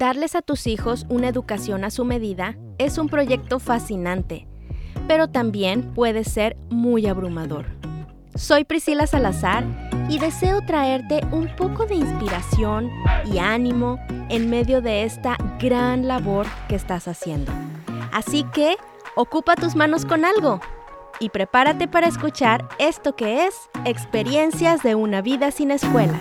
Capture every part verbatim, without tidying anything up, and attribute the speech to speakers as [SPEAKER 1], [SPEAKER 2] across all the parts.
[SPEAKER 1] darles a tus hijos una educación a su medida es un proyecto fascinante, pero también puede ser muy abrumador. Soy Priscila Salazar y deseo traerte un poco de inspiración y ánimo en medio de esta gran labor que estás haciendo. Así que, ocupa tus manos con algo y prepárate para escuchar esto que es Experiencias de una vida sin escuela.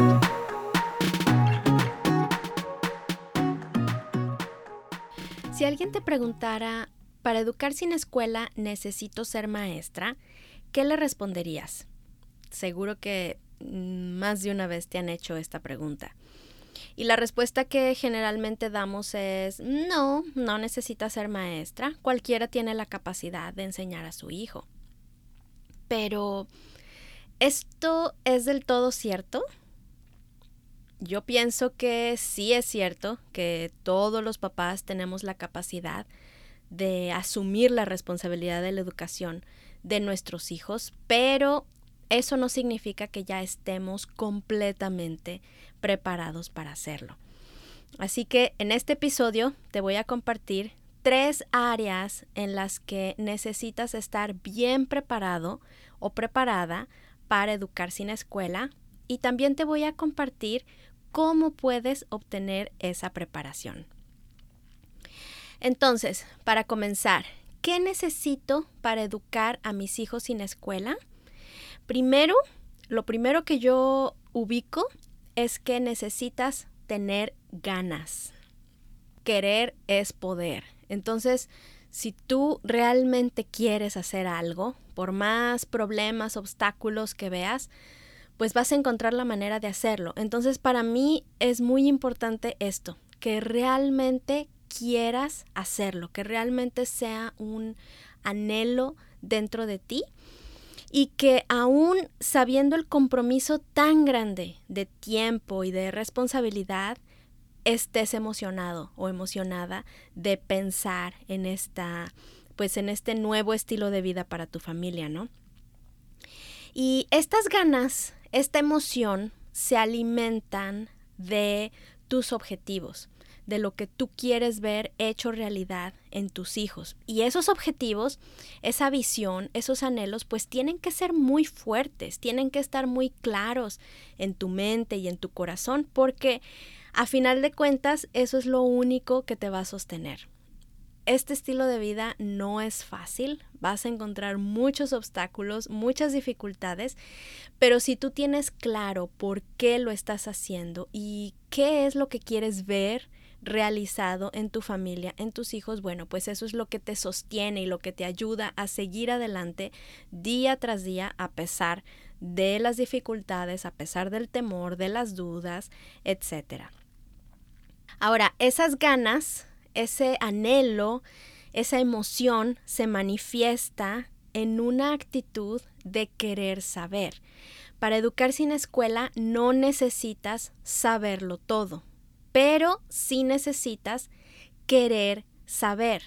[SPEAKER 1] Si alguien te preguntara, ¿para educar sin escuela necesito ser maestra?, ¿qué le responderías? Seguro que más de una vez te han hecho esta pregunta. Y la respuesta que generalmente damos es, no, no necesitas ser maestra. Cualquiera tiene la capacidad de enseñar a su hijo. Pero, ¿esto es del todo cierto? Yo pienso que sí es cierto que todos los papás tenemos la capacidad de asumir la responsabilidad de la educación de nuestros hijos, pero eso no significa que ya estemos completamente preparados para hacerlo. Así que en este episodio te voy a compartir tres áreas en las que necesitas estar bien preparado o preparada para educar sin escuela, y también te voy a compartir cómo puedes obtener esa preparación. Entonces, para comenzar, ¿qué necesito para educar a mis hijos sin escuela? Primero, lo primero que yo ubico es que necesitas tener ganas. Querer es poder. Entonces, si tú realmente quieres hacer algo, por más problemas, obstáculos que veas, pues vas a encontrar la manera de hacerlo. Entonces, para mí es muy importante esto, que realmente quieras hacerlo, que realmente sea un anhelo dentro de ti y que aún sabiendo el compromiso tan grande de tiempo y de responsabilidad, estés emocionado o emocionada de pensar en esta, pues en este nuevo estilo de vida para tu familia, ¿no? Y estas ganas, esta emoción se alimentan de tus objetivos, de lo que tú quieres ver hecho realidad en tus hijos. Y esos objetivos, esa visión, esos anhelos, pues tienen que ser muy fuertes, tienen que estar muy claros en tu mente y en tu corazón, porque a final de cuentas eso es lo único que te va a sostener. Este estilo de vida no es fácil, vas a encontrar muchos obstáculos, muchas dificultades, pero si tú tienes claro por qué lo estás haciendo y qué es lo que quieres ver realizado en tu familia, en tus hijos, bueno, pues eso es lo que te sostiene y lo que te ayuda a seguir adelante día tras día a pesar de las dificultades, a pesar del temor, de las dudas, etcétera. Ahora, esas ganas, ese anhelo, esa emoción se manifiesta en una actitud de querer saber. Para educar sin escuela no necesitas saberlo todo, pero sí necesitas querer saber.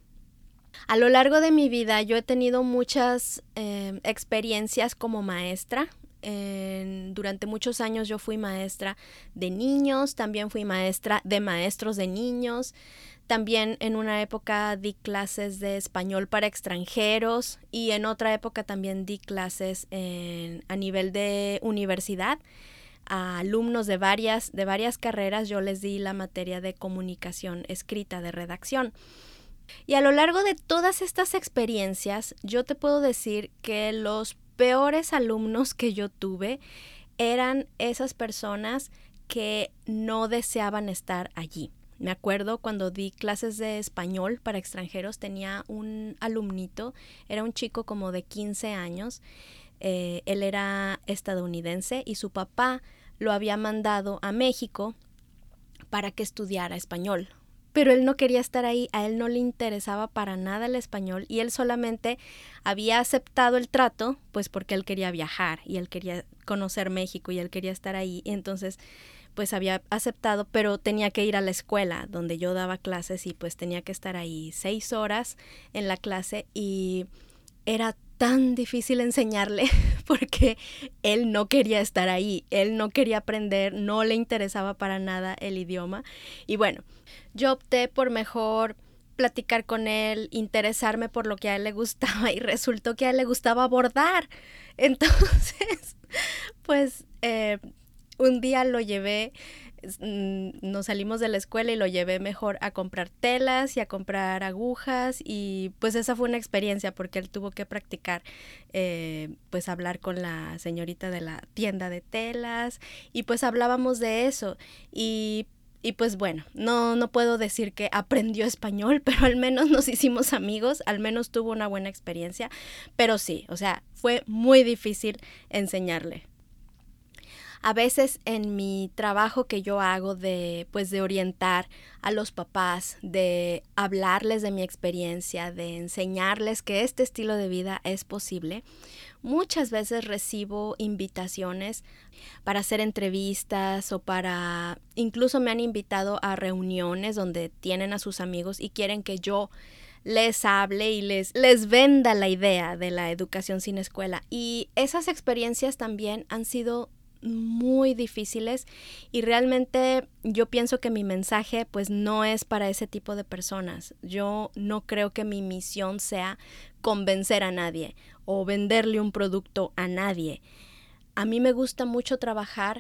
[SPEAKER 1] A lo largo de mi vida yo he tenido muchas eh, experiencias como maestra. Eh, durante muchos años yo fui maestra de niños, también fui maestra de maestros de niños. También en una época di clases de español para extranjeros y en otra época también di clases en, a nivel de universidad. A alumnos de varias, de varias carreras yo les di la materia de comunicación escrita, de redacción. Y a lo largo de todas estas experiencias yo te puedo decir que los peores alumnos que yo tuve eran esas personas que no deseaban estar allí. Me acuerdo cuando di clases de español para extranjeros, tenía un alumnito, era un chico como de quince años, eh, él era estadounidense y su papá lo había mandado a México para que estudiara español. Pero él no quería estar ahí, a él no le interesaba para nada el español y él solamente había aceptado el trato pues porque él quería viajar y él quería conocer México y él quería estar ahí, y entonces pues había aceptado, pero tenía que ir a la escuela donde yo daba clases y pues tenía que estar ahí seis horas en la clase y era tan difícil enseñarle porque él no quería estar ahí, él no quería aprender, no le interesaba para nada el idioma. Y bueno, yo opté por mejor platicar con él, interesarme por lo que a él le gustaba y resultó que a él le gustaba bordar. Entonces, pues eh, un día lo llevé, nos salimos de la escuela y lo llevé mejor a comprar telas y a comprar agujas y pues esa fue una experiencia porque él tuvo que practicar, eh, pues hablar con la señorita de la tienda de telas y pues hablábamos de eso y Y pues bueno, no, no puedo decir que aprendió español, pero al menos nos hicimos amigos, al menos tuvo una buena experiencia, pero sí, o sea, fue muy difícil enseñarle. A veces en mi trabajo que yo hago de, pues de orientar a los papás, de hablarles de mi experiencia, de enseñarles que este estilo de vida es posible, muchas veces recibo invitaciones para hacer entrevistas o para, incluso me han invitado a reuniones donde tienen a sus amigos y quieren que yo les hable y les, les venda la idea de la educación sin escuela. Y esas experiencias también han sido muy difíciles y realmente yo pienso que mi mensaje pues no es para ese tipo de personas. Yo no creo que mi misión sea convencer a nadie o venderle un producto a nadie. A mí me gusta mucho trabajar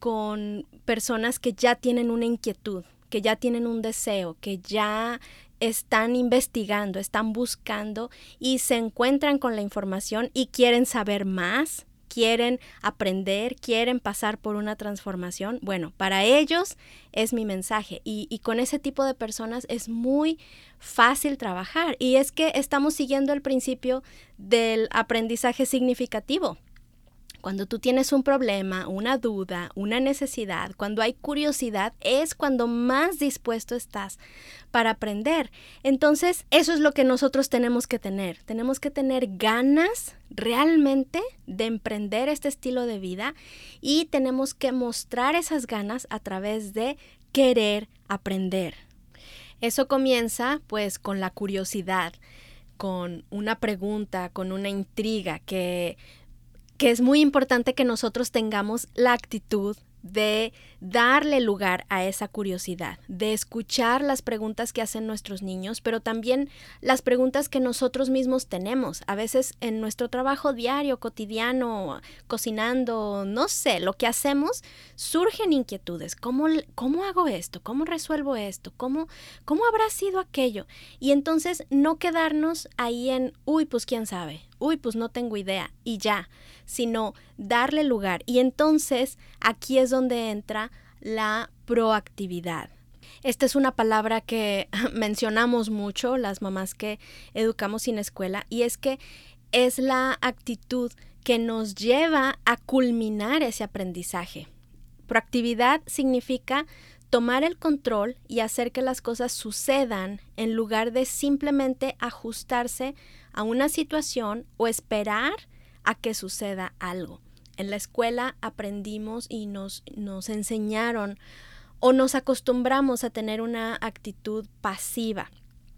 [SPEAKER 1] con personas que ya tienen una inquietud, que ya tienen un deseo, que ya están investigando, están buscando y se encuentran con la información y quieren saber más, quieren aprender, quieren pasar por una transformación. Bueno, para ellos es mi mensaje y, y con ese tipo de personas es muy fácil trabajar y es que estamos siguiendo el principio del aprendizaje significativo. Cuando tú tienes un problema, una duda, una necesidad, cuando hay curiosidad, es cuando más dispuesto estás para aprender. Entonces, eso es lo que nosotros tenemos que tener. Tenemos que tener ganas realmente de emprender este estilo de vida y tenemos que mostrar esas ganas a través de querer aprender. Eso comienza pues con la curiosidad, con una pregunta, con una intriga que... que es muy importante que nosotros tengamos la actitud de darle lugar a esa curiosidad, de escuchar las preguntas que hacen nuestros niños, pero también las preguntas que nosotros mismos tenemos. A veces en nuestro trabajo diario, cotidiano, cocinando, no sé, lo que hacemos, surgen inquietudes. ¿Cómo, cómo hago esto? ¿Cómo resuelvo esto? ¿Cómo, cómo habrá sido aquello? Y entonces no quedarnos ahí en, uy, pues quién sabe, uy, pues no tengo idea y ya, sino darle lugar. Y entonces aquí es donde entra la proactividad. Esta es una palabra que mencionamos mucho las mamás que educamos sin escuela y es que es la actitud que nos lleva a culminar ese aprendizaje. Proactividad significa tomar el control y hacer que las cosas sucedan en lugar de simplemente ajustarse a una situación o esperar a que suceda algo. En la escuela aprendimos y nos, nos enseñaron o nos acostumbramos a tener una actitud pasiva,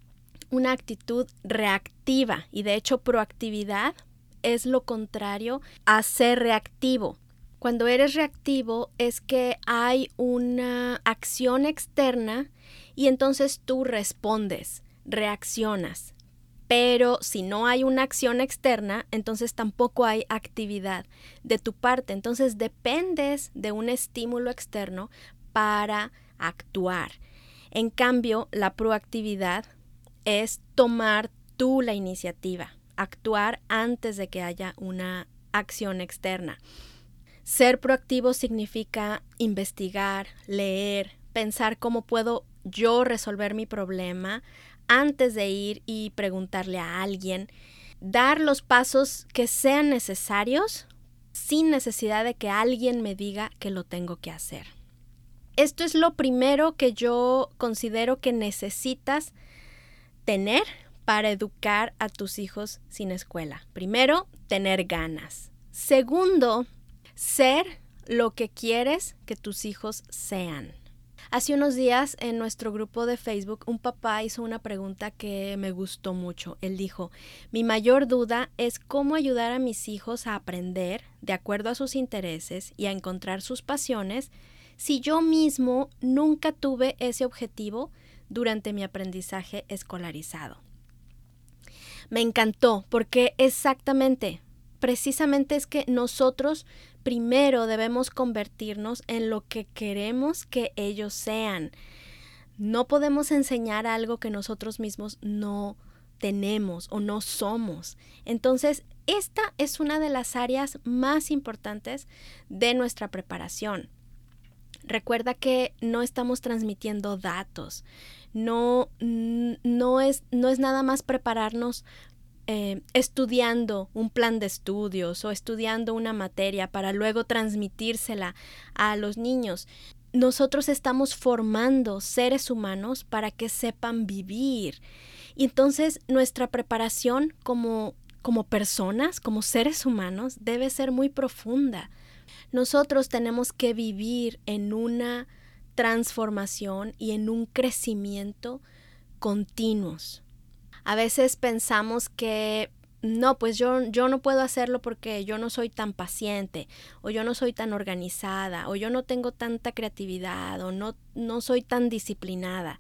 [SPEAKER 1] una actitud reactiva y de hecho proactividad es lo contrario a ser reactivo. Cuando eres reactivo es que hay una acción externa y entonces tú respondes, reaccionas. Pero si no hay una acción externa, entonces tampoco hay actividad de tu parte. Entonces dependes de un estímulo externo para actuar. En cambio, la proactividad es tomar tú la iniciativa, actuar antes de que haya una acción externa. Ser proactivo significa investigar, leer, pensar cómo puedo yo resolver mi problema antes de ir y preguntarle a alguien, dar los pasos que sean necesarios sin necesidad de que alguien me diga que lo tengo que hacer. Esto es lo primero que yo considero que necesitas tener para educar a tus hijos sin escuela. Primero, tener ganas. Segundo, ser lo que quieres que tus hijos sean. Hace unos días en nuestro grupo de Facebook un papá hizo una pregunta que me gustó mucho. Él dijo, mi mayor duda es cómo ayudar a mis hijos a aprender de acuerdo a sus intereses y a encontrar sus pasiones si yo mismo nunca tuve ese objetivo durante mi aprendizaje escolarizado. Me encantó porque exactamente, precisamente es que nosotros primero debemos convertirnos en lo que queremos que ellos sean. No podemos enseñar algo que nosotros mismos no tenemos o no somos. Entonces, esta es una de las áreas más importantes de nuestra preparación. Recuerda que no estamos transmitiendo datos. No, no es, no es nada más prepararnos Eh, estudiando un plan de estudios o estudiando una materia para luego transmitírsela a los niños. Nosotros estamos formando seres humanos para que sepan vivir. Y entonces nuestra preparación como, como personas, como seres humanos, debe ser muy profunda. Nosotros tenemos que vivir en una transformación y en un crecimiento continuos. A veces pensamos que no, pues yo, yo no puedo hacerlo porque yo no soy tan paciente, o yo no soy tan organizada, o yo no tengo tanta creatividad, o no, no soy tan disciplinada.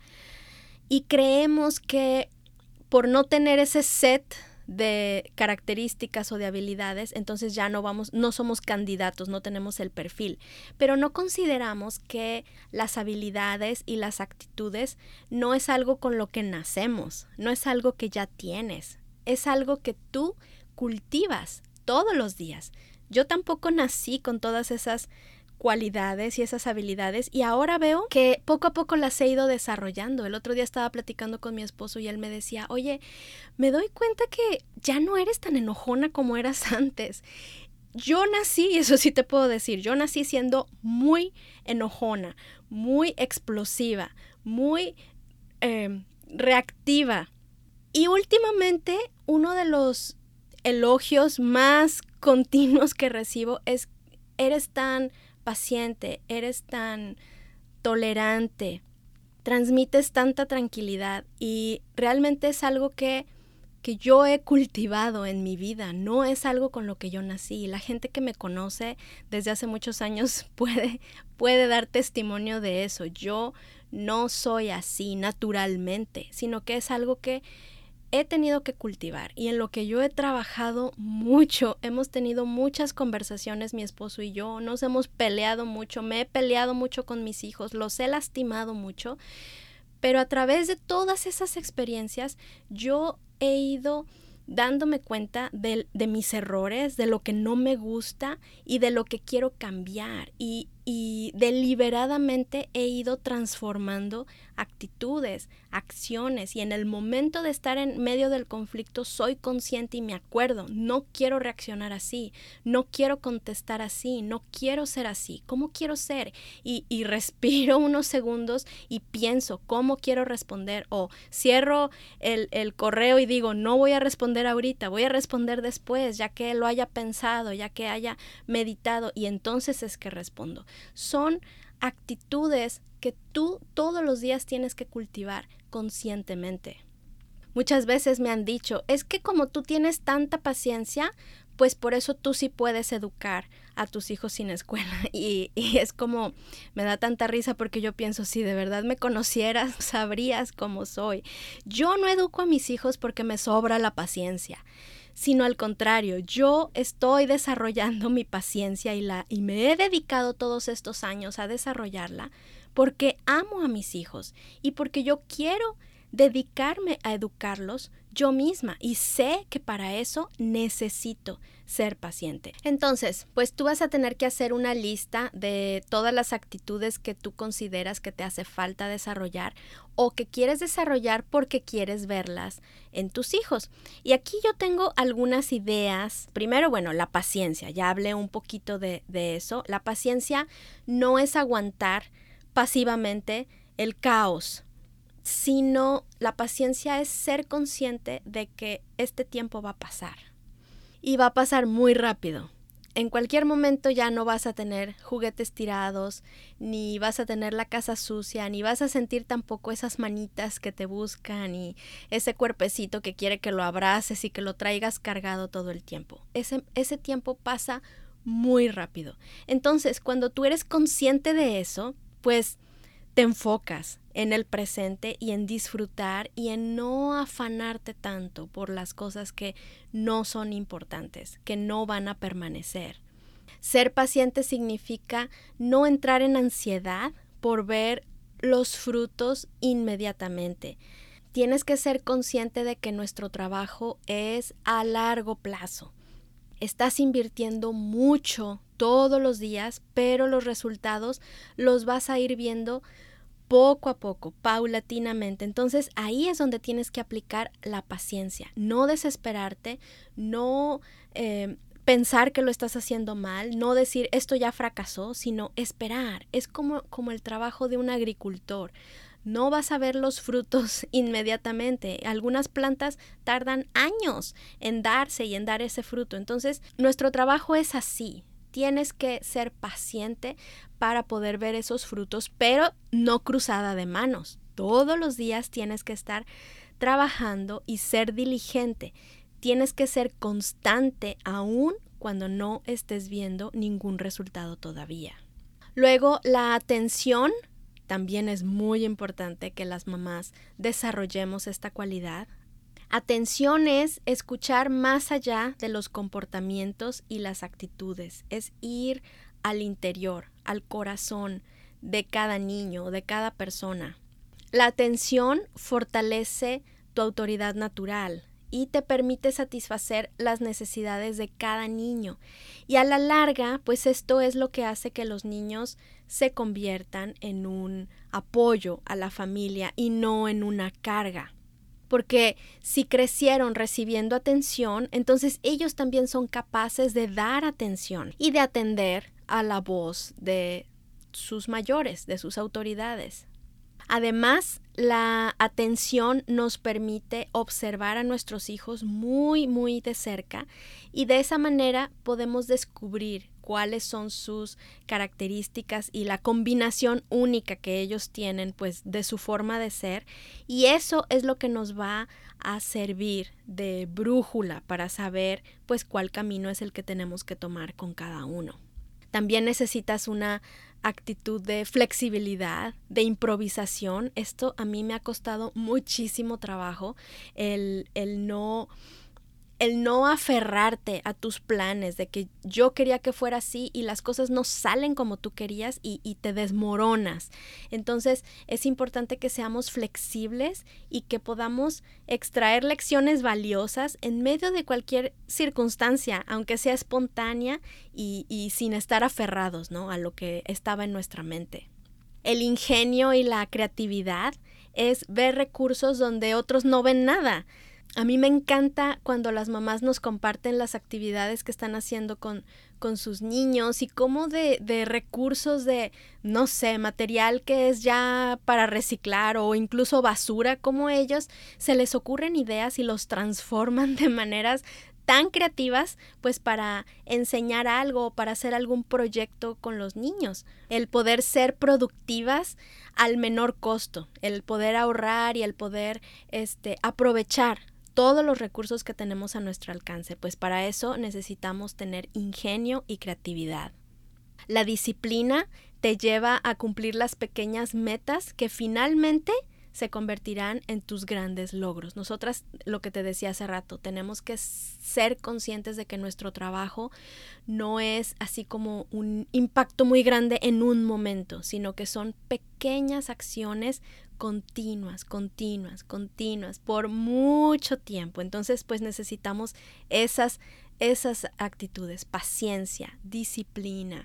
[SPEAKER 1] Y creemos que por no tener ese set de características o de habilidades, entonces ya no vamos, no somos candidatos, no tenemos el perfil. Pero no consideramos que las habilidades y las actitudes no es algo con lo que nacemos, no es algo que ya tienes, es algo que tú cultivas todos los días. Yo tampoco nací con todas esas cualidades y esas habilidades y ahora veo que poco a poco las he ido desarrollando. El otro día estaba platicando con mi esposo y él me decía, oye, me doy cuenta que ya no eres tan enojona como eras antes. Yo nací, y eso sí te puedo decir, yo nací siendo muy enojona, muy explosiva, muy eh, reactiva. Y últimamente uno de los elogios más continuos que recibo es, eres tan paciente, eres tan tolerante, transmites tanta tranquilidad y realmente es algo que, que yo he cultivado en mi vida, no es algo con lo que yo nací. La gente que me conoce desde hace muchos años puede, puede dar testimonio de eso. Yo no soy así naturalmente, sino que es algo que he tenido que cultivar y en lo que yo he trabajado mucho. Hemos tenido muchas conversaciones, mi esposo y yo, nos hemos peleado mucho, me he peleado mucho con mis hijos, los he lastimado mucho, pero a través de todas esas experiencias yo he ido dándome cuenta de, de mis errores, de lo que no me gusta y de lo que quiero cambiar y, y deliberadamente he ido transformando actitudes, acciones y en el momento de estar en medio del conflicto soy consciente y me acuerdo, no quiero reaccionar así, no quiero contestar así, no quiero ser así, ¿cómo quiero ser? Y, y respiro unos segundos y pienso cómo quiero responder o cierro el, el correo y digo no voy a responder ahorita, voy a responder después ya que lo haya pensado, ya que haya meditado y entonces es que respondo. Son actitudes que tú todos los días tienes que cultivar conscientemente. Muchas veces me han dicho, es que como tú tienes tanta paciencia, pues por eso tú sí puedes educar a tus hijos sin escuela. Y, y es como, me da tanta risa porque yo pienso, si de verdad me conocieras, sabrías cómo soy. Yo no educo a mis hijos porque me sobra la paciencia, sino al contrario, yo estoy desarrollando mi paciencia y, la, y me he dedicado todos estos años a desarrollarla porque amo a mis hijos y porque yo quiero dedicarme a educarlos yo misma y sé que para eso necesito ser paciente. Entonces, pues tú vas a tener que hacer una lista de todas las actitudes que tú consideras que te hace falta desarrollar o que quieres desarrollar porque quieres verlas en tus hijos. Y aquí yo tengo algunas ideas. Primero, bueno, la paciencia. Ya hablé un poquito de, de eso. La paciencia no es aguantar pasivamente el caos, sino la paciencia es ser consciente de que este tiempo va a pasar y va a pasar muy rápido. en cualquier momento ya no vas a tener juguetes tirados, ni vas a tener la casa sucia, ni vas a sentir tampoco esas manitas que te buscan y ese cuerpecito que quiere que lo abraces y que lo traigas cargado todo el tiempo. Ese, ese tiempo pasa muy rápido. Entonces, cuando tú eres consciente de eso, pues te enfocas en el presente y en disfrutar y en no afanarte tanto por las cosas que no son importantes, que no van a permanecer. Ser paciente significa no entrar en ansiedad por ver los frutos inmediatamente. Tienes que ser consciente de que nuestro trabajo es a largo plazo. Estás invirtiendo mucho todos los días, pero los resultados los vas a ir viendo poco a poco, paulatinamente. Entonces ahí es donde tienes que aplicar la paciencia, no desesperarte, no eh, pensar que lo estás haciendo mal, no decir esto ya fracasó, sino esperar. Es como, como el trabajo de un agricultor. No vas a ver los frutos inmediatamente. Algunas plantas tardan años en darse y en dar ese fruto. Entonces, nuestro trabajo es así. Tienes que ser paciente para poder ver esos frutos, pero no cruzada de manos. Todos los días tienes que estar trabajando y ser diligente. Tienes que ser constante aún cuando no estés viendo ningún resultado todavía. Luego, la atención. También es muy importante que las mamás desarrollemos esta cualidad. Atención es escuchar más allá de los comportamientos y las actitudes. Es ir al interior, al corazón de cada niño, de cada persona. La atención fortalece tu autoridad natural y te permite satisfacer las necesidades de cada niño. Y a la larga, pues esto es lo que hace que los niños se conviertan en un apoyo a la familia y no en una carga. Porque si crecieron recibiendo atención, entonces ellos también son capaces de dar atención y de atender a la voz de sus mayores, de sus autoridades. Además, la atención nos permite observar a nuestros hijos muy, muy de cerca y de esa manera podemos descubrir cuáles son sus características y la combinación única que ellos tienen, pues, de su forma de ser, y eso es lo que nos va a servir de brújula para saber, pues, cuál camino es el que tenemos que tomar con cada uno. También necesitas una actitud de flexibilidad, de improvisación. Esto a mí me ha costado muchísimo trabajo, el, el no... el no aferrarte a tus planes de que yo quería que fuera así y las cosas no salen como tú querías y, y te desmoronas. Entonces es importante que seamos flexibles y que podamos extraer lecciones valiosas en medio de cualquier circunstancia, aunque sea espontánea y, y sin estar aferrados, ¿no?, a lo que estaba en nuestra mente. El ingenio y la creatividad es ver recursos donde otros no ven nada. A mí me encanta cuando las mamás nos comparten las actividades que están haciendo con, con sus niños y cómo de, de recursos de, no sé, material que es ya para reciclar o incluso basura, cómo ellos se les ocurren ideas y los transforman de maneras tan creativas, pues para enseñar algo, para hacer algún proyecto con los niños. El poder ser productivas al menor costo, el poder ahorrar y el poder este, aprovechar todos los recursos que tenemos a nuestro alcance, pues para eso necesitamos tener ingenio y creatividad. La disciplina te lleva a cumplir las pequeñas metas que finalmente se convertirán en tus grandes logros. Nosotras, lo que te decía hace rato, tenemos que ser conscientes de que nuestro trabajo no es así como un impacto muy grande en un momento, sino que son pequeñas acciones continuas, continuas, continuas, por mucho tiempo. Entonces, pues necesitamos esas, esas actitudes, paciencia, disciplina,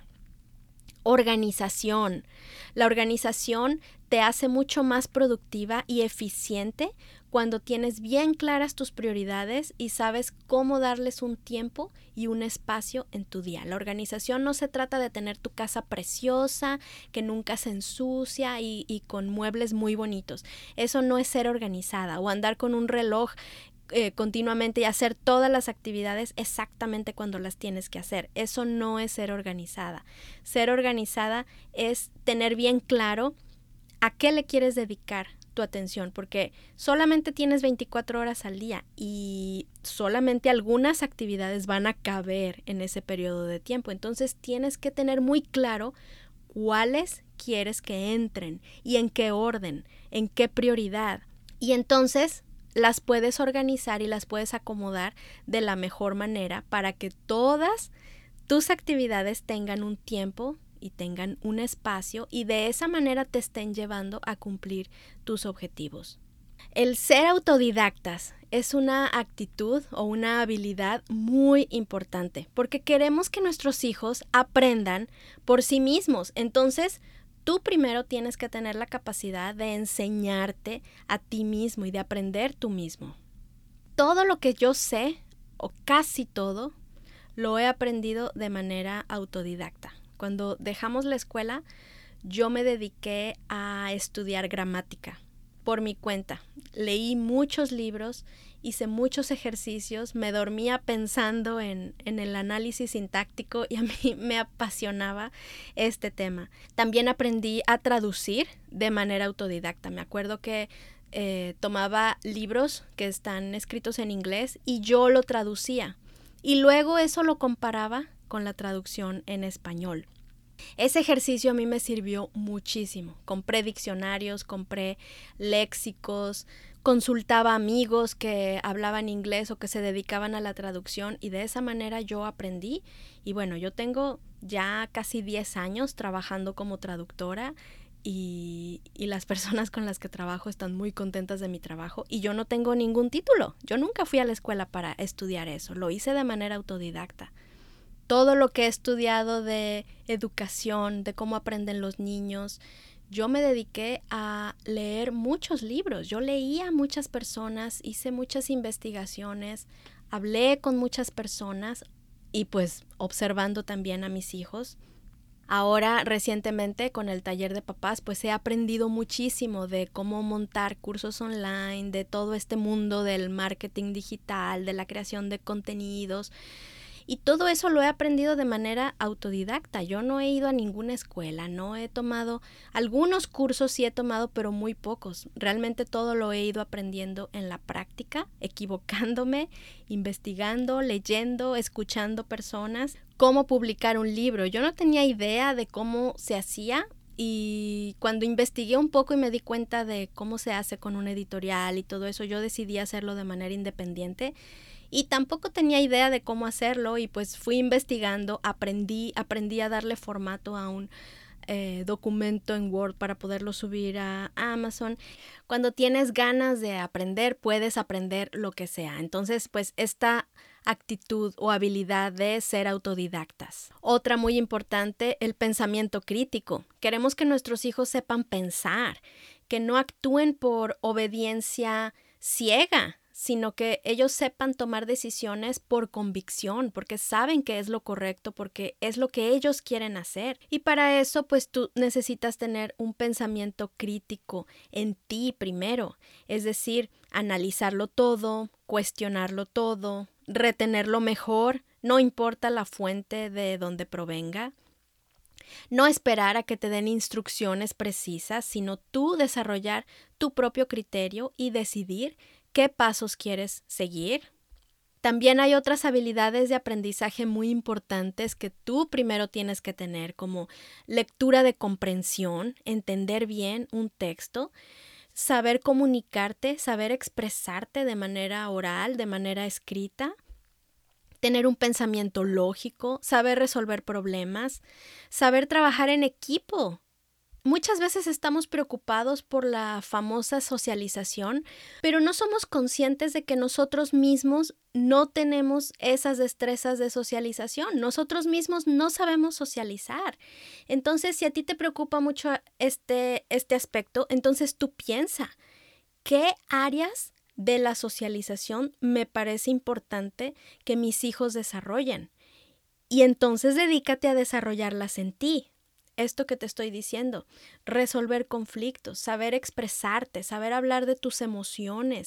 [SPEAKER 1] organización. La organización te hace mucho más productiva y eficiente cuando tienes bien claras tus prioridades y sabes cómo darles un tiempo y un espacio en tu día. La organización no se trata de tener tu casa preciosa, que nunca se ensucia y, y con muebles muy bonitos. Eso no es ser organizada, o andar con un reloj eh, continuamente y hacer todas las actividades exactamente cuando las tienes que hacer. Eso no es ser organizada. Ser organizada es tener bien claro a qué le quieres dedicar tu atención, porque solamente tienes veinticuatro horas al día y solamente algunas actividades van a caber en ese periodo de tiempo. Entonces tienes que tener muy claro cuáles quieres que entren y en qué orden, en qué prioridad. Y entonces las puedes organizar y las puedes acomodar de la mejor manera para que todas tus actividades tengan un tiempo y tengan un espacio y de esa manera te estén llevando a cumplir tus objetivos. El ser autodidactas es una actitud o una habilidad muy importante porque queremos que nuestros hijos aprendan por sí mismos. Entonces, tú primero tienes que tener la capacidad de enseñarte a ti mismo y de aprender tú mismo. Todo lo que yo sé, o casi todo, lo he aprendido de manera autodidacta. Cuando dejamos la escuela, yo me dediqué a estudiar gramática por mi cuenta. Leí muchos libros, hice muchos ejercicios, me dormía pensando en, en el análisis sintáctico y a mí me apasionaba este tema. También aprendí a traducir de manera autodidacta. Me acuerdo que eh, tomaba libros que están escritos en inglés y yo lo traducía. Y luego eso lo comparaba con la traducción en español. Ese ejercicio a mí me sirvió muchísimo. Compré diccionarios, compré léxicos, consultaba amigos que hablaban inglés o que se dedicaban a la traducción y de esa manera yo aprendí. Y bueno, yo tengo ya casi diez años trabajando como traductora y, y las personas con las que trabajo están muy contentas de mi trabajo y yo no tengo ningún título. Yo nunca fui a la escuela para estudiar eso, lo hice de manera autodidacta. Todo lo que he estudiado de educación, de cómo aprenden los niños, yo me dediqué a leer muchos libros. Yo leía a muchas personas, hice muchas investigaciones, hablé con muchas personas y pues observando también a mis hijos. Ahora, recientemente, con el taller de papás, pues he aprendido muchísimo de cómo montar cursos online, de todo este mundo del marketing digital, de la creación de contenidos. Y todo eso lo he aprendido de manera autodidacta. Yo no he ido a ninguna escuela, no he tomado, algunos cursos sí he tomado, pero muy pocos. Realmente todo lo he ido aprendiendo en la práctica, equivocándome, investigando, leyendo, escuchando personas. Cómo publicar un libro. Yo no tenía idea de cómo se hacía y cuando investigué un poco y me di cuenta de cómo se hace con un editorial y todo eso, yo decidí hacerlo de manera independiente. Y tampoco tenía idea de cómo hacerlo y pues fui investigando, aprendí, aprendí a darle formato a un eh, documento en Word para poderlo subir a Amazon. Cuando tienes ganas de aprender, puedes aprender lo que sea. Entonces, pues esta actitud o habilidad de ser autodidactas. Otra muy importante, el pensamiento crítico. Queremos que nuestros hijos sepan pensar, que no actúen por obediencia ciega, sino que ellos sepan tomar decisiones por convicción, porque saben que es lo correcto, porque es lo que ellos quieren hacer. Y para eso, pues tú necesitas tener un pensamiento crítico en ti primero, es decir, analizarlo todo, cuestionarlo todo, retenerlo mejor, no importa la fuente de donde provenga. No esperar a que te den instrucciones precisas, sino tú desarrollar tu propio criterio y decidir qué pasos quieres seguir. También hay otras habilidades de aprendizaje muy importantes que tú primero tienes que tener, como lectura de comprensión, entender bien un texto, saber comunicarte, saber expresarte de manera oral, de manera escrita, tener un pensamiento lógico, saber resolver problemas, saber trabajar en equipo. Muchas veces estamos preocupados por la famosa socialización, pero no somos conscientes de que nosotros mismos no tenemos esas destrezas de socialización. Nosotros mismos no sabemos socializar. Entonces, si a ti te preocupa mucho este, este aspecto, entonces tú piensa, ¿qué áreas de la socialización me parece importante que mis hijos desarrollen? Y entonces dedícate a desarrollarlas en ti. Esto que te estoy diciendo, resolver conflictos, saber expresarte, saber hablar de tus emociones,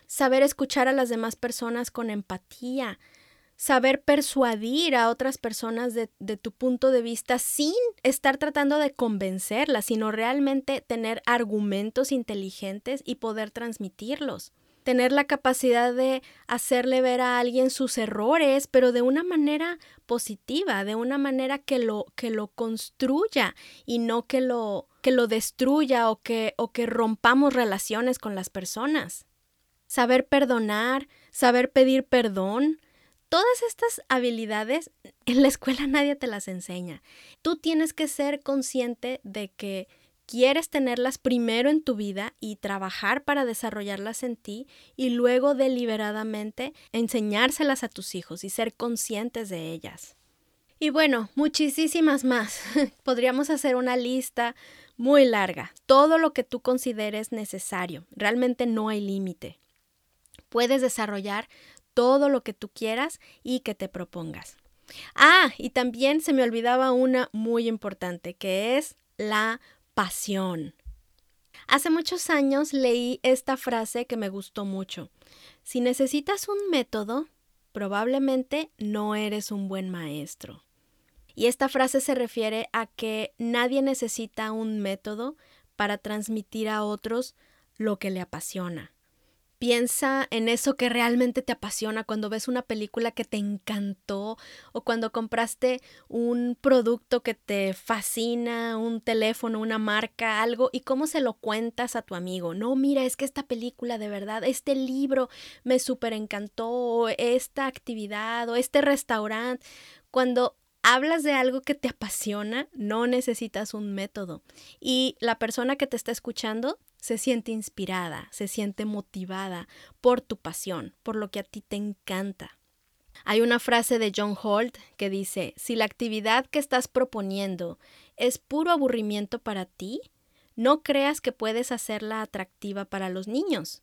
[SPEAKER 1] saber escuchar a las demás personas con empatía, saber persuadir a otras personas de, de tu punto de vista sin estar tratando de convencerlas, sino realmente tener argumentos inteligentes y poder transmitirlos. Tener la capacidad de hacerle ver a alguien sus errores, pero de una manera positiva, de una manera que lo, que lo construya y no que lo, que lo destruya o que, o que rompamos relaciones con las personas. Saber perdonar, saber pedir perdón. Todas estas habilidades en la escuela nadie te las enseña. Tú tienes que ser consciente de que quieres tenerlas primero en tu vida y trabajar para desarrollarlas en ti y luego deliberadamente enseñárselas a tus hijos y ser conscientes de ellas. Y bueno, muchísimas más. Podríamos hacer una lista muy larga. Todo lo que tú consideres necesario. Realmente no hay límite. Puedes desarrollar todo lo que tú quieras y que te propongas. Ah, y también se me olvidaba una muy importante, que es la pasión. Hace muchos años leí esta frase que me gustó mucho. Si necesitas un método, probablemente no eres un buen maestro. Y esta frase se refiere a que nadie necesita un método para transmitir a otros lo que le apasiona. Piensa en eso que realmente te apasiona cuando ves una película que te encantó o cuando compraste un producto que te fascina, un teléfono, una marca, algo, y cómo se lo cuentas a tu amigo. No, mira, es que esta película de verdad, este libro me súper encantó, o esta actividad o este restaurante. Cuando hablas de algo que te apasiona, no necesitas un método. Y la persona que te está escuchando se siente inspirada, se siente motivada por tu pasión, por lo que a ti te encanta. Hay una frase de John Holt que dice, si la actividad que estás proponiendo es puro aburrimiento para ti, no creas que puedes hacerla atractiva para los niños.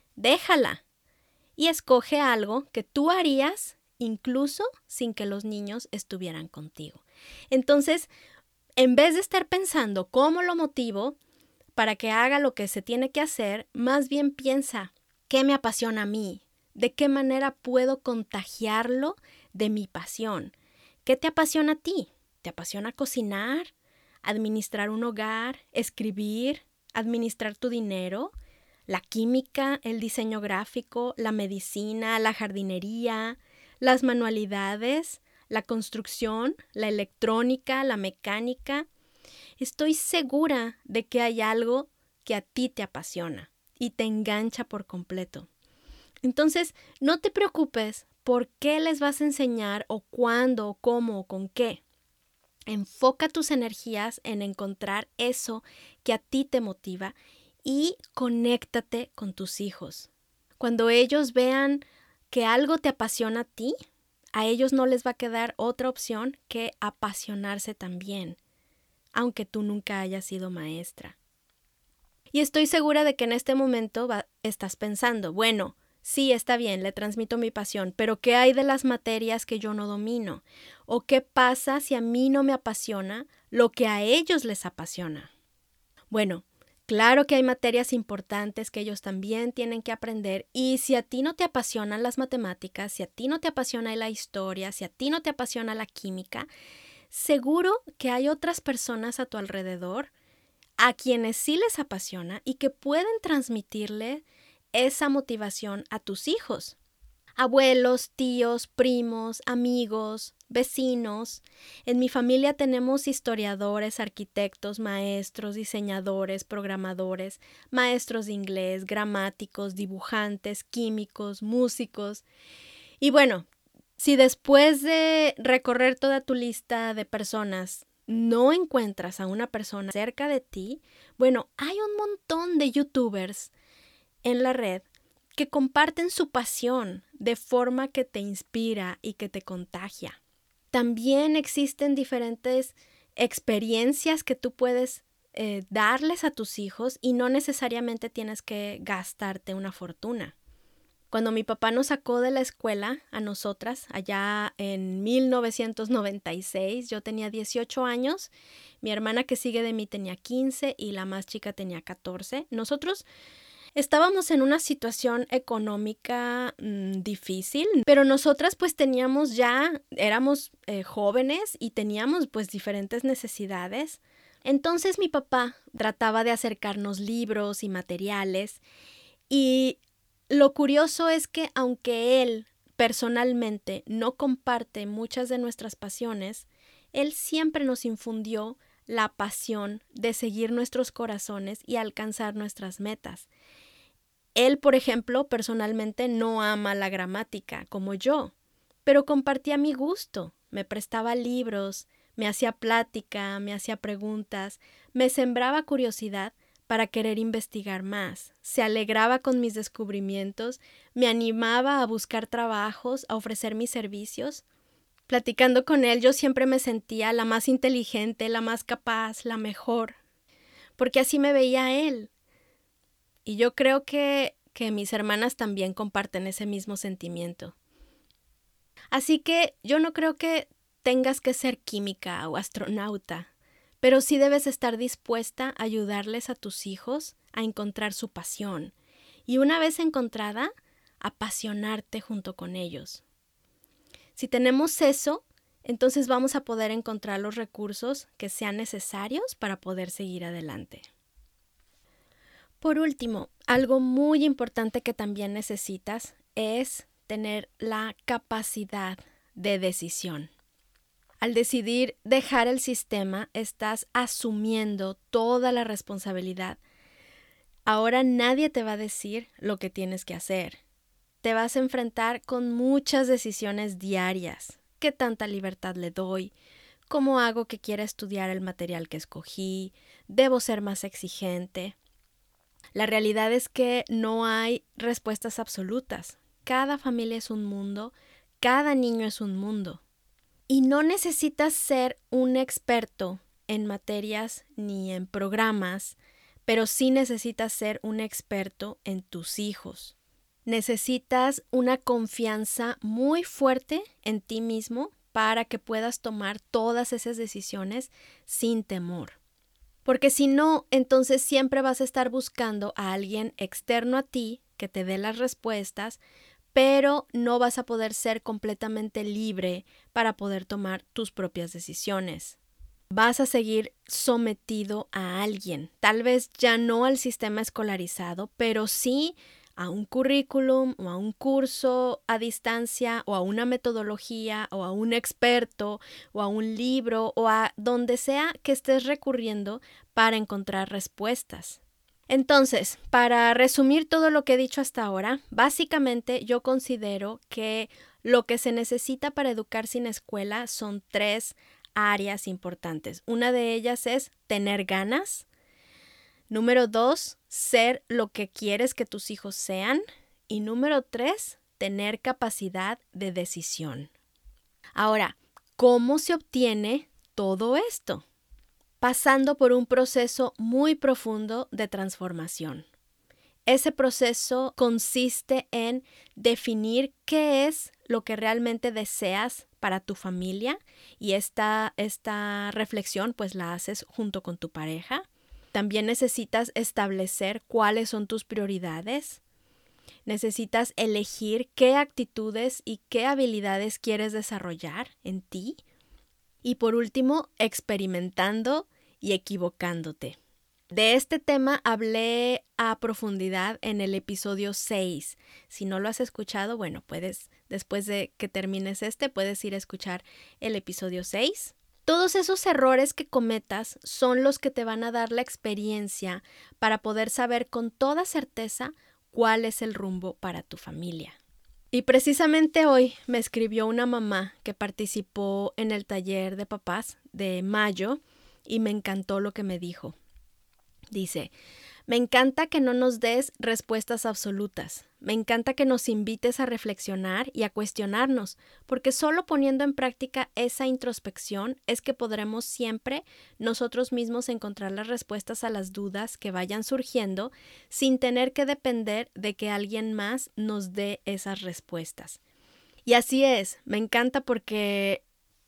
[SPEAKER 1] Déjala y escoge algo que tú harías incluso sin que los niños estuvieran contigo. Entonces, en vez de estar pensando cómo lo motivo para que haga lo que se tiene que hacer, más bien piensa, ¿qué me apasiona a mí? ¿De qué manera puedo contagiarlo de mi pasión? ¿Qué te apasiona a ti? ¿Te apasiona cocinar? ¿Administrar un hogar? ¿Escribir? ¿Administrar tu dinero? ¿La química? ¿El diseño gráfico? ¿La medicina? ¿La jardinería? ¿Las manualidades? ¿La construcción? ¿La electrónica? ¿La mecánica? Estoy segura de que hay algo que a ti te apasiona y te engancha por completo. Entonces, no te preocupes por qué les vas a enseñar o cuándo o cómo o con qué. Enfoca tus energías en encontrar eso que a ti te motiva y conéctate con tus hijos. Cuando ellos vean que algo te apasiona a ti, a ellos no les va a quedar otra opción que apasionarse también, aunque tú nunca hayas sido maestra. Y estoy segura de que en este momento va, estás pensando, bueno, sí, está bien, le transmito mi pasión, pero ¿qué hay de las materias que yo no domino? ¿O qué pasa si a mí no me apasiona lo que a ellos les apasiona? Bueno, claro que hay materias importantes que ellos también tienen que aprender, y si a ti no te apasionan las matemáticas, si a ti no te apasiona la historia, si a ti no te apasiona la química, seguro que hay otras personas a tu alrededor a quienes sí les apasiona y que pueden transmitirle esa motivación a tus hijos. Abuelos, tíos, primos, amigos, vecinos. En mi familia tenemos historiadores, arquitectos, maestros, diseñadores, programadores, maestros de inglés, gramáticos, dibujantes, químicos, músicos. Y bueno, si después de recorrer toda tu lista de personas no encuentras a una persona cerca de ti, bueno, hay un montón de youtubers en la red que comparten su pasión de forma que te inspira y que te contagia. También existen diferentes experiencias que tú puedes eh, darles a tus hijos y no necesariamente tienes que gastarte una fortuna. Cuando mi papá nos sacó de la escuela a nosotras, allá en mil novecientos noventa y seis, yo tenía dieciocho años, mi hermana que sigue de mí tenía quince y la más chica tenía catorce. Nosotros Estábamos en una situación económica mmm, difícil, pero nosotras pues teníamos ya, éramos eh, jóvenes y teníamos pues diferentes necesidades. Entonces mi papá trataba de acercarnos libros y materiales y lo curioso es que aunque él personalmente no comparte muchas de nuestras pasiones, él siempre nos infundió la pasión de seguir nuestros corazones y alcanzar nuestras metas. Él, por ejemplo, personalmente no ama la gramática como yo, pero compartía mi gusto, me prestaba libros, me hacía plática, me hacía preguntas, me sembraba curiosidad para querer investigar más, se alegraba con mis descubrimientos, me animaba a buscar trabajos, a ofrecer mis servicios. Platicando con él yo siempre me sentía la más inteligente, la más capaz, la mejor, porque así me veía él. Y yo creo que, que mis hermanas también comparten ese mismo sentimiento. Así que yo no creo que tengas que ser química o astronauta, pero sí debes estar dispuesta a ayudarles a tus hijos a encontrar su pasión y una vez encontrada, apasionarte junto con ellos. Si tenemos eso, entonces vamos a poder encontrar los recursos que sean necesarios para poder seguir adelante. Por último, algo muy importante que también necesitas es tener la capacidad de decisión. Al decidir dejar el sistema, estás asumiendo toda la responsabilidad. Ahora nadie te va a decir lo que tienes que hacer. Te vas a enfrentar con muchas decisiones diarias. ¿Qué tanta libertad le doy? ¿Cómo hago que quiera estudiar el material que escogí? ¿Debo ser más exigente? La realidad es que no hay respuestas absolutas. Cada familia es un mundo, cada niño es un mundo. Y no necesitas ser un experto en materias ni en programas, pero sí necesitas ser un experto en tus hijos. Necesitas una confianza muy fuerte en ti mismo para que puedas tomar todas esas decisiones sin temor. Porque si no, entonces siempre vas a estar buscando a alguien externo a ti que te dé las respuestas, pero no vas a poder ser completamente libre para poder tomar tus propias decisiones. Vas a seguir sometido a alguien, tal vez ya no al sistema escolarizado, pero sí a un currículum o a un curso a distancia o a una metodología o a un experto o a un libro o a donde sea que estés recurriendo para encontrar respuestas. Entonces, para resumir todo lo que he dicho hasta ahora, básicamente yo considero que lo que se necesita para educar sin escuela son tres áreas importantes. Una de ellas es tener ganas. Número dos, ser lo que quieres que tus hijos sean. Y número tres, tener capacidad de decisión. Ahora, ¿cómo se obtiene todo esto? Pasando por un proceso muy profundo de transformación. Ese proceso consiste en definir qué es lo que realmente deseas para tu familia y esta, esta reflexión pues la haces junto con tu pareja. También necesitas establecer cuáles son tus prioridades. Necesitas elegir qué actitudes y qué habilidades quieres desarrollar en ti. Y por último, experimentando y equivocándote. De este tema hablé a profundidad en el episodio seis. Si no lo has escuchado, bueno, puedes, después de que termines este, puedes ir a escuchar el episodio seis. Todos esos errores que cometas son los que te van a dar la experiencia para poder saber con toda certeza cuál es el rumbo para tu familia. Y precisamente hoy me escribió una mamá que participó en el taller de papás de mayo y me encantó lo que me dijo. Dice, me encanta que no nos des respuestas absolutas. Me encanta que nos invites a reflexionar y a cuestionarnos, porque solo poniendo en práctica esa introspección es que podremos siempre nosotros mismos encontrar las respuestas a las dudas que vayan surgiendo sin tener que depender de que alguien más nos dé esas respuestas. Y así es, me encanta porque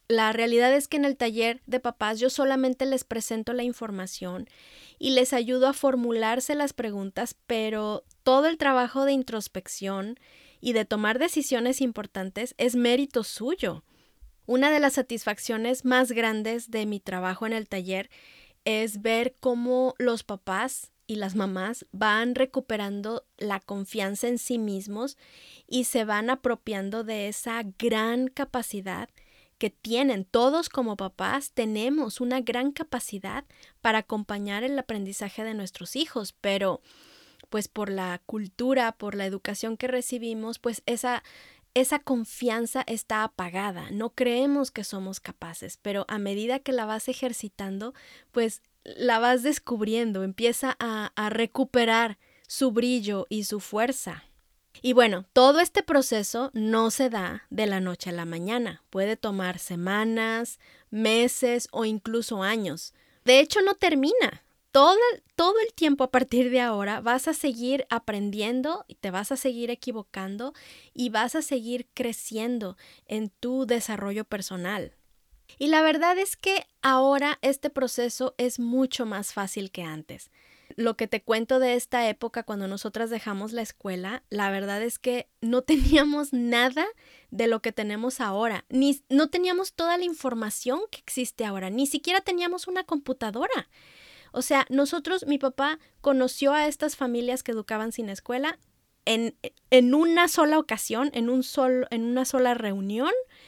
[SPEAKER 1] La realidad es que en el taller de papás yo solamente les presento la información y les ayudo a formularse las preguntas, pero todo el trabajo de introspección y de tomar decisiones importantes es mérito suyo. Una de las satisfacciones más grandes de mi trabajo en el taller es ver cómo los papás y las mamás van recuperando la confianza en sí mismos y se van apropiando de esa gran capacidad que tienen. Todos como papás tenemos una gran capacidad para acompañar el aprendizaje de nuestros hijos, pero pues por la cultura, por la educación que recibimos, pues esa, esa confianza está apagada. No creemos que somos capaces, pero a medida que la vas ejercitando, pues la vas descubriendo, empieza a, a recuperar su brillo y su fuerza. Y bueno, todo este proceso no se da de la noche a la mañana. Puede tomar semanas, meses o incluso años. De hecho, no termina. Todo, todo el tiempo a partir de ahora vas a seguir aprendiendo y te vas a seguir equivocando y vas a seguir creciendo en tu desarrollo personal. Y la verdad es que ahora este proceso es mucho más fácil que antes. Lo que te cuento de esta época cuando nosotras dejamos la escuela, la verdad es que no teníamos nada de lo que tenemos ahora, ni no teníamos toda la información que existe ahora, ni siquiera teníamos una computadora. O sea, nosotros, mi papá conoció a estas familias que educaban sin escuela en, en una sola ocasión, en, un sol, en una sola reunión,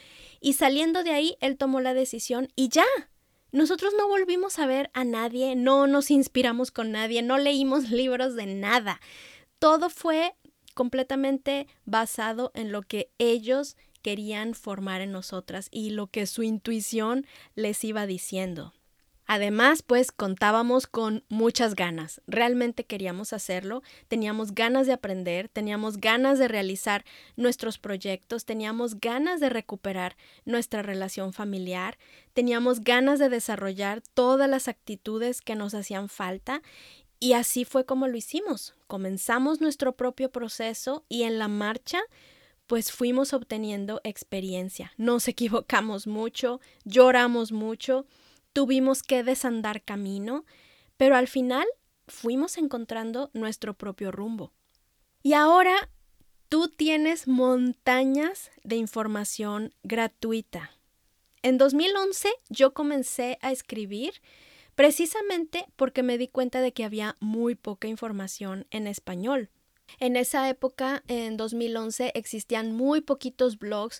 [SPEAKER 1] y saliendo de ahí, él tomó la decisión y ya. Nosotros no volvimos a ver a nadie, no nos inspiramos con nadie, no leímos libros de nada. Todo fue completamente basado en lo que ellos querían formar en nosotras y lo que su intuición les iba diciendo. Además, pues contábamos con muchas ganas. Realmente queríamos hacerlo, teníamos ganas de aprender, teníamos ganas de realizar nuestros proyectos, teníamos ganas de recuperar nuestra relación familiar, teníamos ganas de desarrollar todas las actitudes que nos hacían falta y así fue como lo hicimos. Comenzamos nuestro propio proceso y en la marcha pues fuimos obteniendo experiencia. Nos equivocamos mucho, lloramos mucho, tuvimos que desandar camino, pero al final fuimos encontrando nuestro propio rumbo. Y ahora tú tienes montañas de información gratuita. En dos mil once yo comencé a escribir precisamente porque me di cuenta de que había muy poca información en español. En esa época, en dos mil once, existían muy poquitos blogs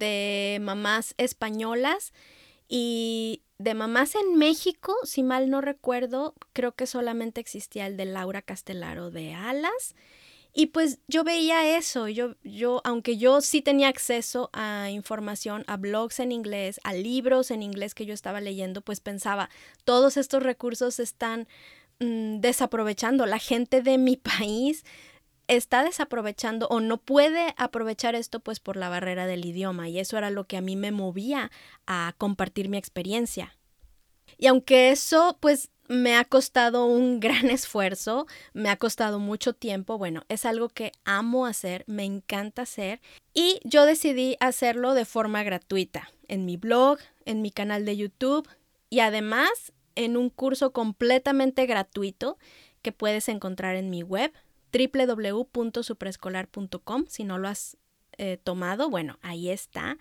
[SPEAKER 1] de mamás españolas y de mamás en México, si mal no recuerdo, creo que solamente existía el de Laura Castellaro de Alas. Y pues yo veía eso, yo, yo, aunque yo sí tenía acceso a información, a blogs en inglés, a libros en inglés que yo estaba leyendo, pues pensaba, todos estos recursos están mmm, desaprovechando. La gente de mi país está desaprovechando o no puede aprovechar esto pues por la barrera del idioma y eso era lo que a mí me movía a compartir mi experiencia. Y aunque eso pues me ha costado un gran esfuerzo, me ha costado mucho tiempo, bueno, es algo que amo hacer, me encanta hacer y yo decidí hacerlo de forma gratuita en mi blog, en mi canal de YouTube y además en un curso completamente gratuito que puedes encontrar en mi web doble u doble u doble u punto su preescolar punto com. Si no lo has eh, tomado, bueno, ahí está.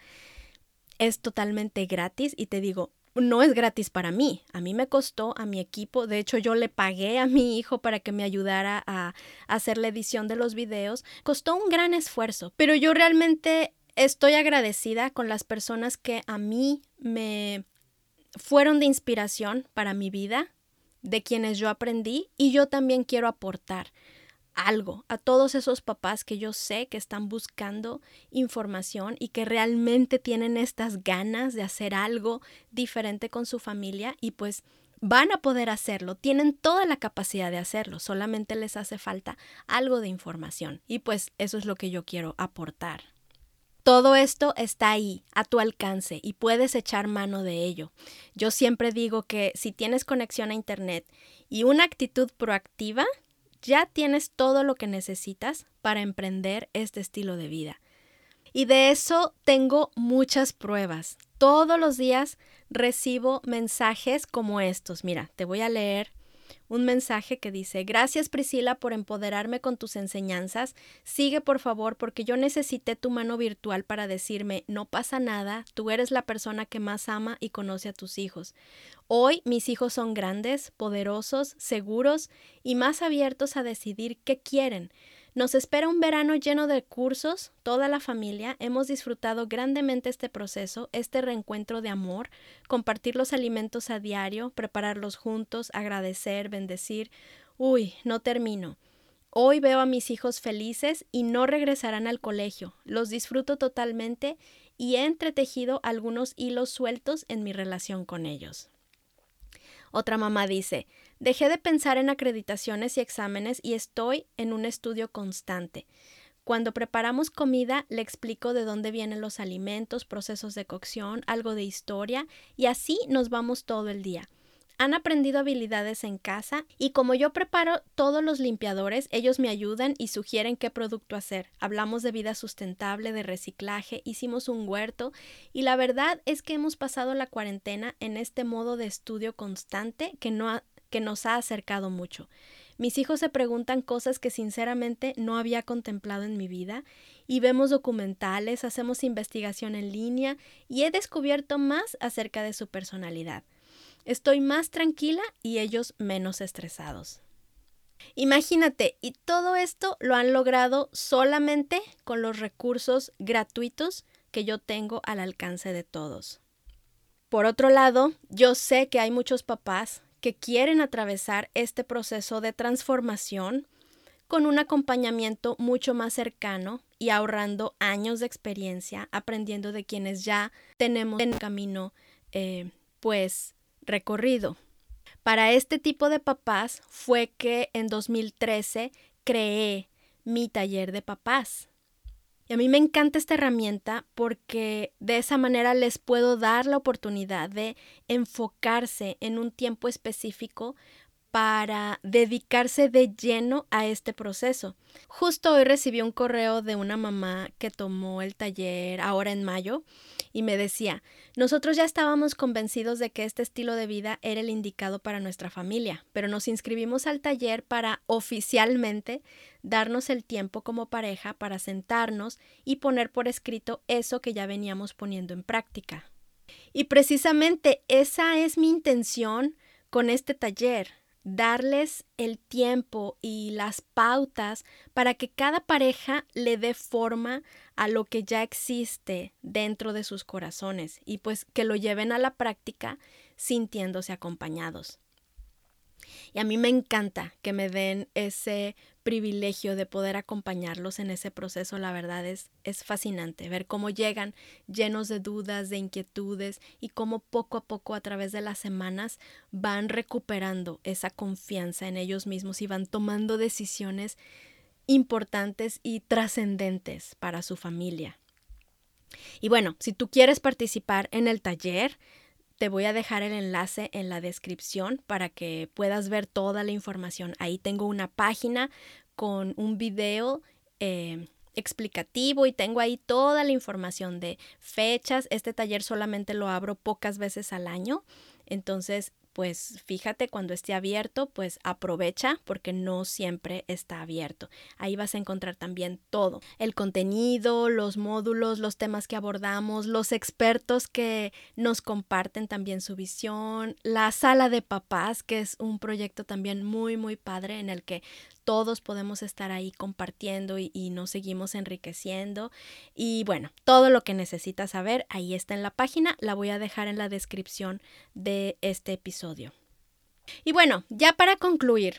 [SPEAKER 1] Es totalmente gratis y te digo, no es gratis para mí. A mí me costó, a mi equipo. De hecho, yo le pagué a mi hijo para que me ayudara a, a hacer la edición de los videos. Costó un gran esfuerzo, pero yo realmente estoy agradecida con las personas que a mí me fueron de inspiración para mi vida, de quienes yo aprendí y yo también quiero aportar algo a todos esos papás que yo sé que están buscando información y que realmente tienen estas ganas de hacer algo diferente con su familia y pues van a poder hacerlo, tienen toda la capacidad de hacerlo, solamente les hace falta algo de información y pues eso es lo que yo quiero aportar. Todo esto está ahí, a tu alcance y puedes echar mano de ello. Yo siempre digo que si tienes conexión a internet y una actitud proactiva, ya tienes todo lo que necesitas para emprender este estilo de vida. Y de eso tengo muchas pruebas. Todos los días recibo mensajes como estos. Mira, te voy a leer un mensaje que dice: gracias Priscila por empoderarme con tus enseñanzas. Sigue por favor porque yo necesité tu mano virtual para decirme no pasa nada, tú eres la persona que más ama y conoce a tus hijos. Hoy mis hijos son grandes, poderosos, seguros y más abiertos a decidir qué quieren. Nos espera un verano lleno de cursos, toda la familia. Hemos disfrutado grandemente este proceso, este reencuentro de amor, compartir los alimentos a diario, prepararlos juntos, agradecer, bendecir. Uy, no termino. Hoy veo a mis hijos felices y no regresarán al colegio. Los disfruto totalmente y he entretejido algunos hilos sueltos en mi relación con ellos. Otra mamá dice: dejé de pensar en acreditaciones y exámenes y estoy en un estudio constante. Cuando preparamos comida, le explico de dónde vienen los alimentos, procesos de cocción, algo de historia, y así nos vamos todo el día. Han aprendido habilidades en casa y como yo preparo todos los limpiadores, ellos me ayudan y sugieren qué producto hacer. Hablamos de vida sustentable, de reciclaje, hicimos un huerto y la verdad es que hemos pasado la cuarentena en este modo de estudio constante que, no ha, que nos ha acercado mucho. Mis hijos se preguntan cosas que sinceramente no había contemplado en mi vida y vemos documentales, hacemos investigación en línea y he descubierto más acerca de su personalidad. Estoy más tranquila y ellos menos estresados. Imagínate, y todo esto lo han logrado solamente con los recursos gratuitos que yo tengo al alcance de todos. Por otro lado, yo sé que hay muchos papás que quieren atravesar este proceso de transformación con un acompañamiento mucho más cercano y ahorrando años de experiencia, aprendiendo de quienes ya tenemos en el camino, eh, pues, recorrido. Para este tipo de papás fue que en dos mil trece creé mi taller de papás. Y a mí me encanta esta herramienta porque de esa manera les puedo dar la oportunidad de enfocarse en un tiempo específico para dedicarse de lleno a este proceso. Justo hoy recibí un correo de una mamá que tomó el taller ahora en mayo y me decía: nosotros ya estábamos convencidos de que este estilo de vida era el indicado para nuestra familia, pero nos inscribimos al taller para oficialmente darnos el tiempo como pareja para sentarnos y poner por escrito eso que ya veníamos poniendo en práctica. Y precisamente esa es mi intención con este taller. Darles el tiempo y las pautas para que cada pareja le dé forma a lo que ya existe dentro de sus corazones y pues que lo lleven a la práctica sintiéndose acompañados. Y a mí me encanta que me den ese privilegio de poder acompañarlos en ese proceso. La verdad es, es fascinante ver cómo llegan llenos de dudas, de inquietudes y cómo poco a poco a través de las semanas van recuperando esa confianza en ellos mismos y van tomando decisiones importantes y trascendentes para su familia. Y bueno, si tú quieres participar en el taller, te voy a dejar el enlace en la descripción para que puedas ver toda la información. Ahí tengo una página con un video eh, explicativo y tengo ahí toda la información de fechas. Este taller solamente lo abro pocas veces al año, entonces pues fíjate cuando esté abierto, pues aprovecha porque no siempre está abierto. Ahí vas a encontrar también todo, el contenido, los módulos, los temas que abordamos, los expertos que nos comparten también su visión, la sala de papás, que es un proyecto también muy, muy padre en el que todos podemos estar ahí compartiendo y, y nos seguimos enriqueciendo. Y bueno, todo lo que necesitas saber, ahí está en la página, la voy a dejar en la descripción de este episodio. Y bueno, ya para concluir,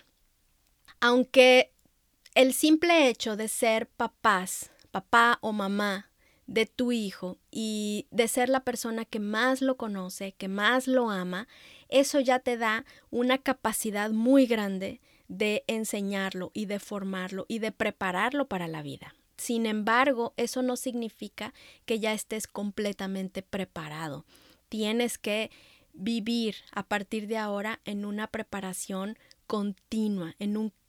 [SPEAKER 1] aunque el simple hecho de ser papás, papá o mamá de tu hijo y de ser la persona que más lo conoce, que más lo ama, eso ya te da una capacidad muy grande de enseñarlo y de formarlo y de prepararlo para la vida. Sin embargo, eso no significa que ya estés completamente preparado. Tienes que vivir a partir de ahora en una preparación continua, en un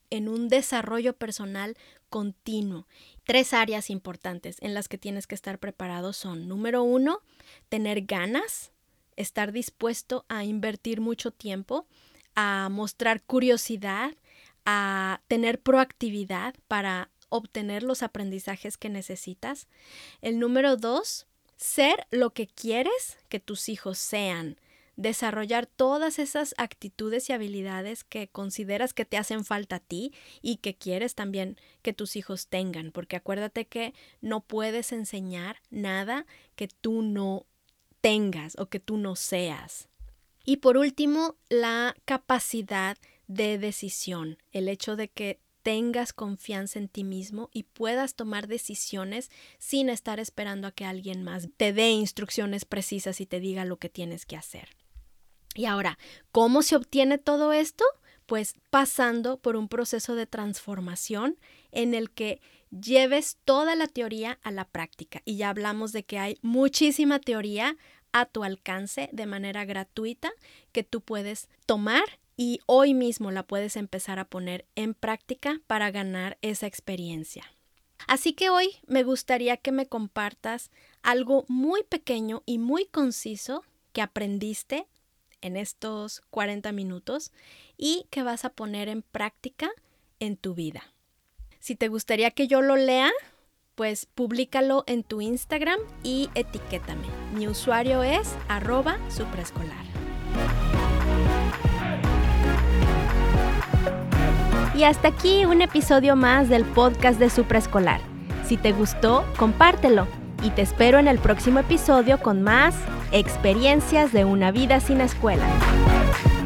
[SPEAKER 1] en un desarrollo personal continuo. Tres áreas importantes en las que tienes que estar preparado son, número uno, tener ganas, estar dispuesto a invertir mucho tiempo, a mostrar curiosidad, a tener proactividad para obtener los aprendizajes que necesitas. El número dos, ser lo que quieres que tus hijos sean. Desarrollar todas esas actitudes y habilidades que consideras que te hacen falta a ti y que quieres también que tus hijos tengan, porque acuérdate que no puedes enseñar nada que tú no tengas o que tú no seas. Y por último, la capacidad de decisión, el hecho de que tengas confianza en ti mismo y puedas tomar decisiones sin estar esperando a que alguien más te dé instrucciones precisas y te diga lo que tienes que hacer. Y ahora, ¿cómo se obtiene todo esto? Pues pasando por un proceso de transformación en el que lleves toda la teoría a la práctica. Y ya hablamos de que hay muchísima teoría a tu alcance de manera gratuita que tú puedes tomar y hoy mismo la puedes empezar a poner en práctica para ganar esa experiencia. Así que hoy me gustaría que me compartas algo muy pequeño y muy conciso que aprendiste en estos cuarenta minutos y que vas a poner en práctica en tu vida. Si te gustaría que yo lo lea, pues públicalo en tu Instagram y etiquétame. Mi usuario es arroba supraescolar. Y hasta aquí un episodio más del podcast de Supraescolar. Si te gustó, compártelo y te espero en el próximo episodio con más experiencias de una vida sin escuela.